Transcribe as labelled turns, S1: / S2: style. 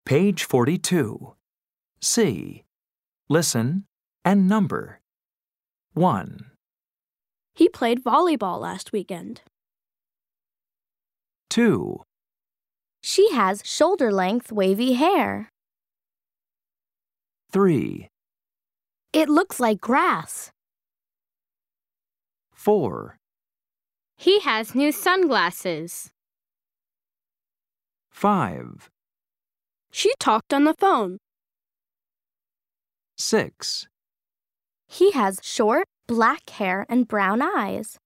S1: Page 42. C. Listen and number. 1,
S2: He played volleyball last weekend.
S1: 2,
S3: She has shoulder-length wavy hair.
S1: 3,
S3: It looks like grass.
S1: 4,
S4: He has new sunglasses.
S1: 5,
S2: She talked on the phone.
S1: 6,
S3: He has short, black hair and brown eyes.